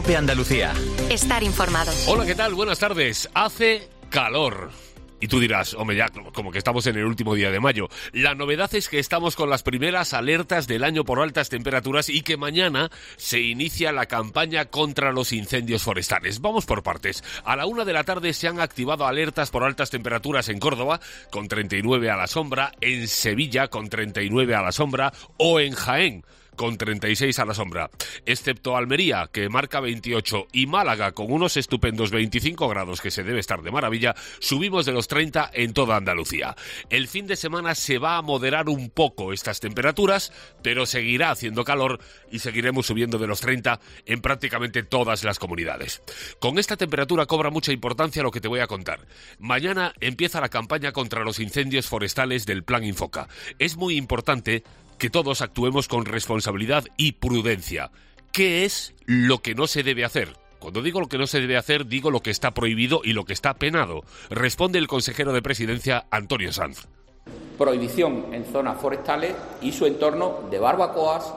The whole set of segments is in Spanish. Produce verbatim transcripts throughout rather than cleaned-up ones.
COPE Andalucía. Estar informado. Hola, ¿qué tal? Buenas tardes. Hace calor. Y tú dirás, hombre, ya, como que estamos en el último día de mayo. La novedad es que estamos con las primeras alertas del año por altas temperaturas y que mañana se inicia la campaña contra los incendios forestales. Vamos por partes. A la una de la tarde se han activado alertas por altas temperaturas en Córdoba, con treinta y nueve a la sombra, en Sevilla, con treinta y nueve a la sombra, o en Jaén, con treinta y seis a la sombra, excepto Almería, que marca veintiocho, y Málaga, con unos estupendos veinticinco grados, que se debe estar de maravilla. Subimos de los treinta en toda Andalucía. El fin de semana se va a moderar un poco estas temperaturas, pero seguirá haciendo calor y seguiremos subiendo de los treinta en prácticamente todas las comunidades. Con esta temperatura cobra mucha importancia lo que te voy a contar. Mañana empieza la campaña contra los incendios forestales del Plan Infoca. Es muy importante que todos actuemos con responsabilidad y prudencia. ¿Qué es lo que no se debe hacer? Cuando digo lo que no se debe hacer, digo lo que está prohibido y lo que está penado. Responde el consejero de Presidencia, Antonio Sanz. Prohibición en zonas forestales y su entorno de barbacoas,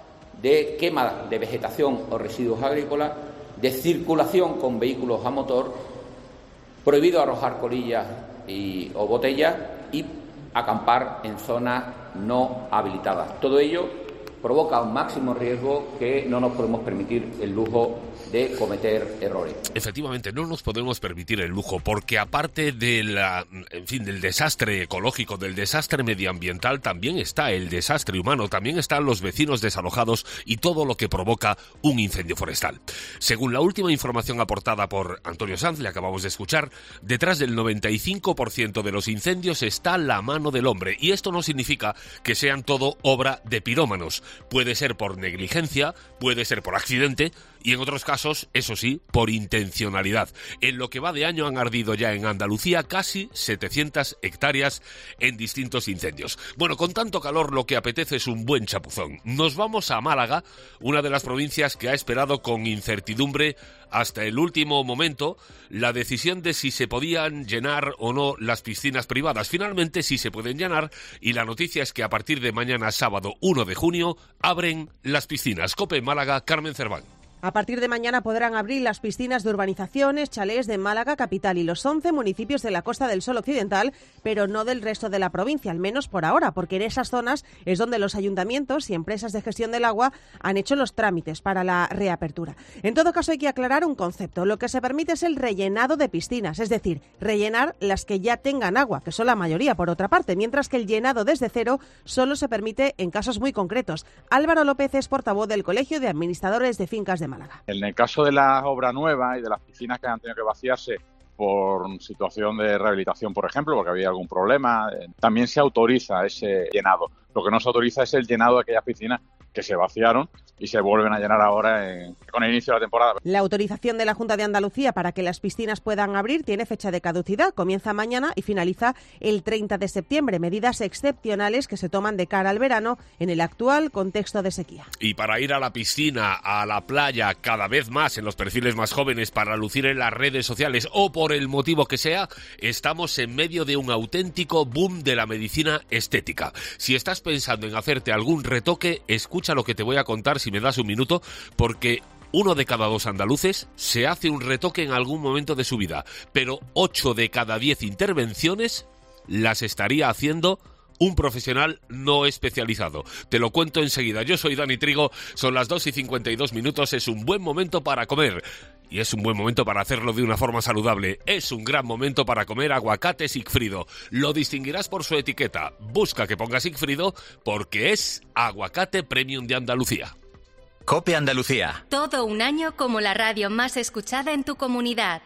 de quema de vegetación o residuos agrícolas, de circulación con vehículos a motor, prohibido arrojar colillas y, o botellas y acampar en zonas no habilitadas. Todo ello provoca un máximo riesgo que no nos podemos permitir el lujo de cometer errores. Efectivamente, no nos podemos permitir el lujo, porque aparte de la, en fin, del desastre ecológico, del desastre medioambiental, también está el desastre humano, también están los vecinos desalojados y todo lo que provoca un incendio forestal. Según la última información aportada por Antonio Sanz, le acabamos de escuchar, detrás del noventa y cinco por ciento de los incendios está la mano del hombre, y esto no significa que sean todo obra de pirómanos. Puede ser por negligencia, puede ser por accidente, y en otros casos, eso sí, por intencionalidad. En lo que va de año han ardido ya en Andalucía casi setecientas hectáreas en distintos incendios. Bueno, con tanto calor lo que apetece es un buen chapuzón. Nos vamos a Málaga, una de las provincias que ha esperado con incertidumbre hasta el último momento la decisión de si se podían llenar o no las piscinas privadas. Finalmente sí se pueden llenar, y la noticia es que a partir de mañana, sábado uno de junio, abren las piscinas. COPE Málaga, Carmen Cerván. A partir de mañana podrán abrir las piscinas de urbanizaciones, chalés de Málaga capital y los once municipios de la Costa del Sol Occidental, pero no del resto de la provincia, al menos por ahora, porque en esas zonas es donde los ayuntamientos y empresas de gestión del agua han hecho los trámites para la reapertura. En todo caso, hay que aclarar un concepto. Lo que se permite es el rellenado de piscinas, es decir, rellenar las que ya tengan agua, que son la mayoría por otra parte, mientras que el llenado desde cero solo se permite en casos muy concretos. Álvaro López es portavoz del Colegio de Administradores de Fincas de Málaga. En el caso de las obras nuevas y de las piscinas que han tenido que vaciarse por situación de rehabilitación, por ejemplo, porque había algún problema, eh, también se autoriza ese llenado. Lo que no se autoriza es el llenado de aquellas piscinas que se vaciaron y se vuelven a llenar ahora en, con el inicio de la temporada. La autorización de la Junta de Andalucía para que las piscinas puedan abrir tiene fecha de caducidad, comienza mañana y finaliza el treinta de septiembre, medidas excepcionales que se toman de cara al verano en el actual contexto de sequía. Y para ir a la piscina, a la playa, cada vez más en los perfiles más jóvenes, para lucir en las redes sociales o por el motivo que sea, estamos en medio de un auténtico boom de la medicina estética. Si estás pensando en hacerte algún retoque, escucha lo que te voy a contar si me das un minuto, porque uno de cada dos andaluces se hace un retoque en algún momento de su vida, pero ocho de cada diez intervenciones las estaría haciendo un profesional no especializado. Te lo cuento enseguida. Yo soy Dani Trigo, son las dos y cincuenta y dos minutos, es un buen momento para comer. Y es un buen momento para hacerlo de una forma saludable. Es un gran momento para comer aguacate Sigfrido. Lo distinguirás por su etiqueta. Busca que ponga Sigfrido porque es aguacate premium de Andalucía. COPE Andalucía. Todo un año como la radio más escuchada en tu comunidad.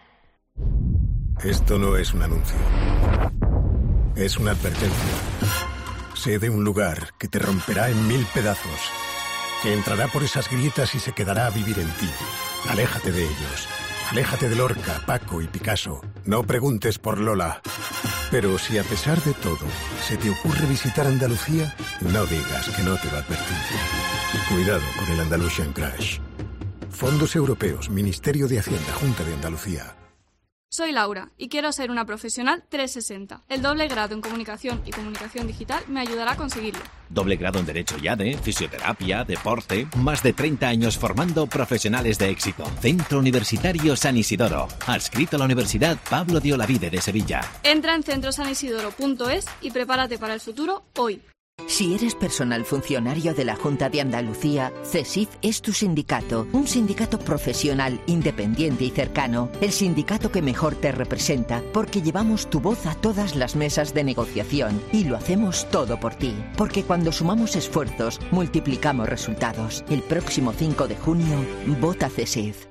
Esto no es un anuncio. Es una advertencia. Sé de un lugar que te romperá en mil pedazos, que entrará por esas grietas y se quedará a vivir en ti. Aléjate de ellos. Aléjate de Lorca, Paco y Picasso. No preguntes por Lola. Pero si a pesar de todo se te ocurre visitar Andalucía, no digas que no te lo advertí. Cuidado con el Andalusian Crash. Fondos Europeos, Ministerio de Hacienda, Junta de Andalucía. Soy Laura y quiero ser una profesional trescientos sesenta. El doble grado en Comunicación y Comunicación Digital me ayudará a conseguirlo. Doble grado en Derecho y A D E, Fisioterapia, Deporte... Más de treinta años formando profesionales de éxito. Centro Universitario San Isidoro. Adscrito a la Universidad Pablo de Olavide de Sevilla. Entra en centro san isidoro punto es y prepárate para el futuro hoy. Si eres personal funcionario de la Junta de Andalucía, CESIF es tu sindicato, un sindicato profesional, independiente y cercano, el sindicato que mejor te representa, porque llevamos tu voz a todas las mesas de negociación y lo hacemos todo por ti, porque cuando sumamos esfuerzos, multiplicamos resultados. El próximo cinco de junio, vota CESIF.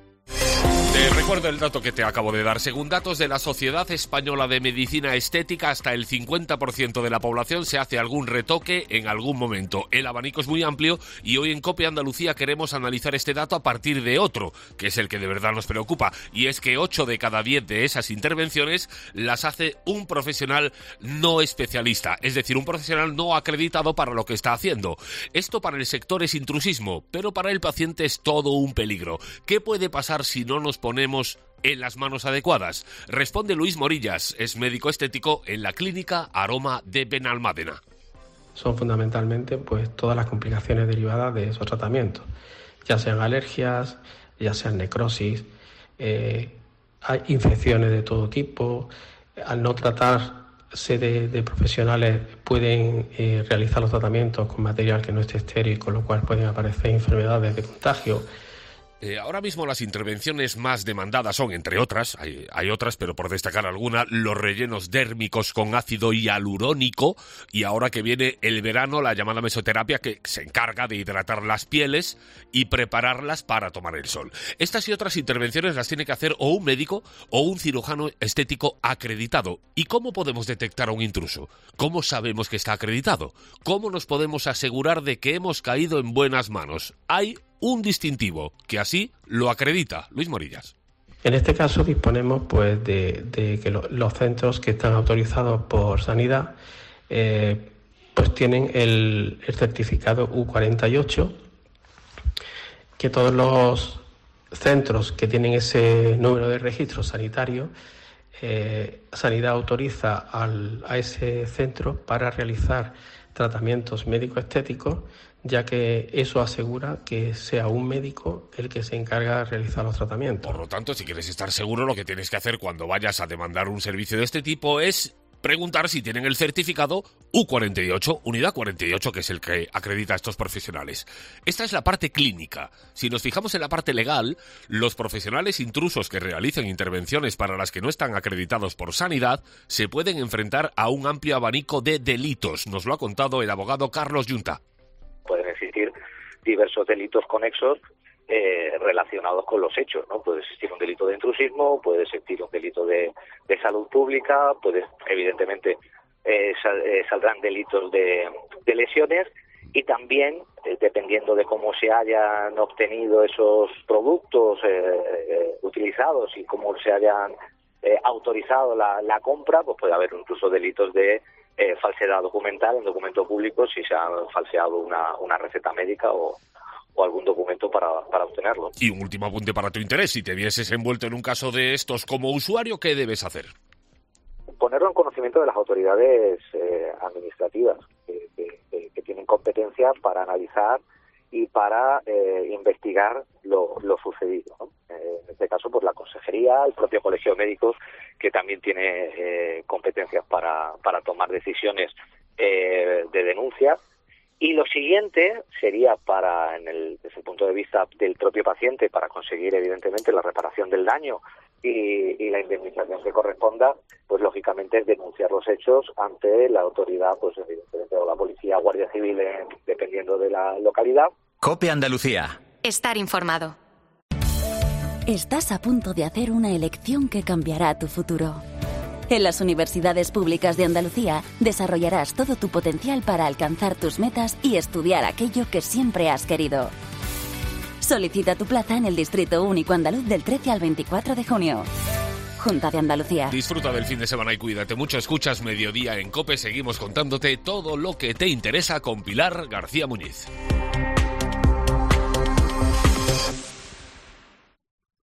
Te recuerdo el dato que te acabo de dar. Según datos de la Sociedad Española de Medicina Estética, hasta el cincuenta por ciento de la población se hace algún retoque en algún momento. El abanico es muy amplio y hoy en COPE Andalucía queremos analizar este dato a partir de otro, que es el que de verdad nos preocupa, y es que ocho de cada diez de esas intervenciones las hace un profesional no especialista, es decir, un profesional no acreditado para lo que está haciendo. Esto para el sector es intrusismo, pero para el paciente es todo un peligro. ¿Qué puede pasar si no nos ponemos en las manos adecuadas? Responde Luis Morillas, es médico estético en la clínica Aroma de Benalmádena. Son fundamentalmente pues todas las complicaciones derivadas de esos tratamientos, ya sean alergias, ya sean necrosis, eh, hay infecciones de todo tipo. Al no tratarse de, de profesionales pueden eh, realizar los tratamientos con material que no esté estéril, con lo cual pueden aparecer enfermedades de contagio. Eh, ahora mismo las intervenciones más demandadas son, entre otras, hay, hay otras, pero por destacar alguna, los rellenos dérmicos con ácido hialurónico, y ahora que viene el verano, la llamada mesoterapia, que se encarga de hidratar las pieles y prepararlas para tomar el sol. Estas y otras intervenciones las tiene que hacer o un médico o un cirujano estético acreditado. ¿Y cómo podemos detectar a un intruso? ¿Cómo sabemos que está acreditado? ¿Cómo nos podemos asegurar de que hemos caído en buenas manos? Hay un distintivo que así lo acredita. Luis Morillas. En este caso disponemos pues de, de que lo, los centros que están autorizados por Sanidad eh, pues tienen el, el certificado U cuarenta y ocho, que todos los centros que tienen ese número de registro sanitario, eh, Sanidad autoriza al, a ese centro para realizar tratamientos médico-estéticos, ya que eso asegura que sea un médico el que se encarga de realizar los tratamientos. Por lo tanto, si quieres estar seguro, lo que tienes que hacer cuando vayas a demandar un servicio de este tipo es preguntar si tienen el certificado U cuarenta y ocho, unidad cuarenta y ocho, que es el que acredita a estos profesionales. Esta es la parte clínica. Si nos fijamos en la parte legal, los profesionales intrusos que realicen intervenciones para las que no están acreditados por Sanidad se pueden enfrentar a un amplio abanico de delitos. Nos lo ha contado el abogado Carlos Yunta. Pueden existir diversos delitos conexos eh, relacionados con los hechos, ¿no? Puede existir un delito de intrusismo, puede existir un delito de, de salud pública, puede, evidentemente eh, sal, eh, saldrán delitos de, de lesiones, y también, eh, dependiendo de cómo se hayan obtenido esos productos eh, eh, utilizados y cómo se hayan eh, autorizado la, la compra, pues puede haber incluso delitos de Eh, falsedad documental en documento público si se ha falseado una, una receta médica o, o algún documento para, para obtenerlo. Y un último apunte para tu interés: si te vieses envuelto en un caso de estos como usuario, ¿qué debes hacer? Ponerlo en conocimiento de las autoridades eh, administrativas que, que, que tienen competencia para analizar y para eh, investigar lo, lo sucedido, ¿no? Eh, en este caso, pues la consejería, el propio colegio de médicos, que también tiene eh, competencias para, para tomar decisiones eh, de denuncia. Y lo siguiente sería, para, en el, desde el punto de vista del propio paciente, para conseguir evidentemente la reparación del daño y, y la indemnización que corresponda, pues lógicamente es denunciar los hechos ante la autoridad, pues evidentemente, o la policía, guardia civil, eh, dependiendo de la localidad. COPE Andalucía. Estar informado. Estás a punto de hacer una elección que cambiará tu futuro. En las universidades públicas de Andalucía desarrollarás todo tu potencial para alcanzar tus metas y estudiar aquello que siempre has querido. Solicita tu plaza en el Distrito Único Andaluz del trece al veinticuatro de junio. Junta de Andalucía. Disfruta del fin de semana y cuídate mucho. Escuchas Mediodía en COPE. Seguimos contándote todo lo que te interesa con Pilar García Muñiz.